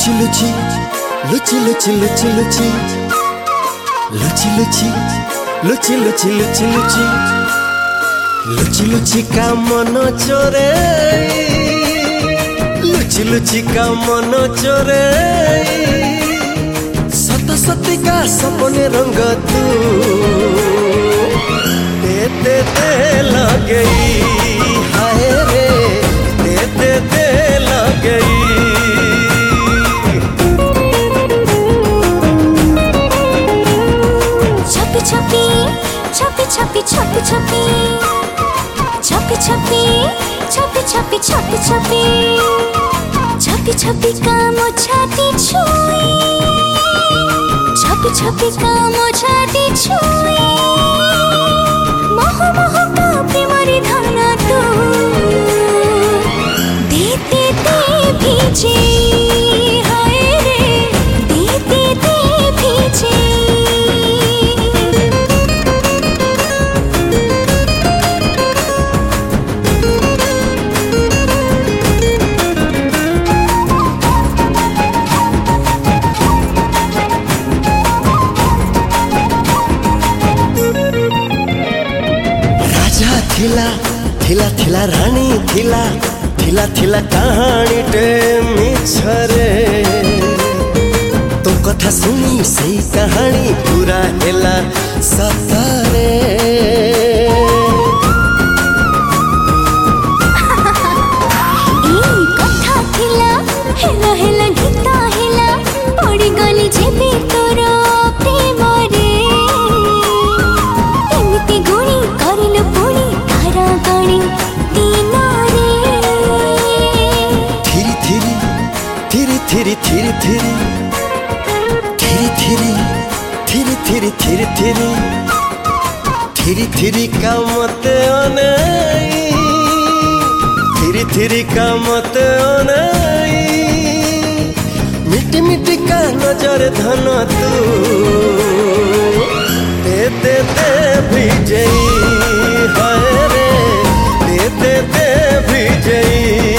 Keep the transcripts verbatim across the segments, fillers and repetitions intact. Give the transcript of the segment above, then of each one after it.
Luche लुची लुची लुची लुची लुची लुची लुची लुची लुची लुची लुची लुची लुची का मन चोरे लुची लुची का मन चोरे सत सती का सपने रंग तू दे दे दे लगई हाय रे दे दे दे लगई छपी छपी छपी छपी छपी छपी छपी छपी छपी छपी छपी छपी छपी छपी का मोछाती छुए छपी छपी का मोछाती छुए मोह मोह का प्रेमरी धाना तू देते दे भीजे हाय रे देते दे भीजे थिला थिला थिला रानी थिला थिला थिला कहानी टे मिछरे तो कथा सुनी सही कहानी पूरा हेला सतारे ई कथा थिला हेला हेला गीता हेला पड़ी गली जेबे तोर प्रेम रे एमिति गुणी करिल पुणी धारा गणी दीना रे थिरी थिरी थिरी थिरी थिरी थिरी थिरी थिरी थिरी थिरी थिरी थिरी थिरी का मते अनाई थिरी थिरी का मते अनाई मिटी मिटी का नजर धन तू दे दे दे भीजई हाय रे दे दे दे भीजई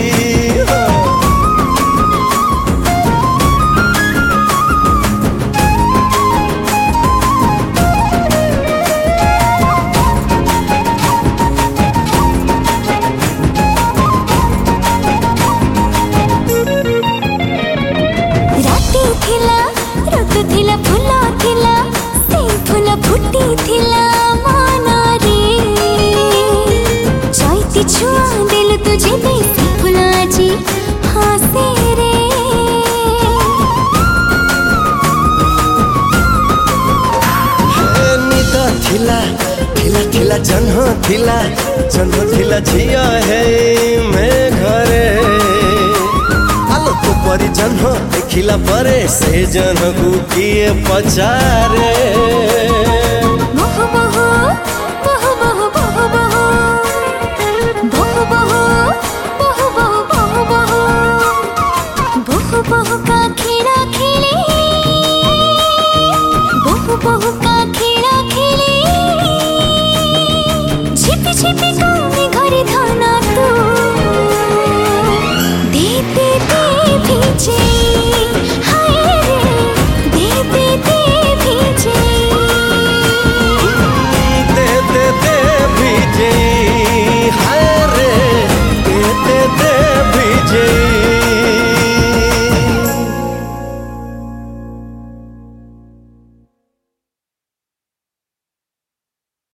थिला फूल थिला से फूल फुटी थिला माना रे जाइती छुआ दिल तुझे बेसी फूल आजी हासे रे निदा थिला थिला थिला जन्ह थिला जन्ह थिला झिया है मैं घरे आलो तो परी जन्ह देखिला परे से जन्ह को किए पचारे।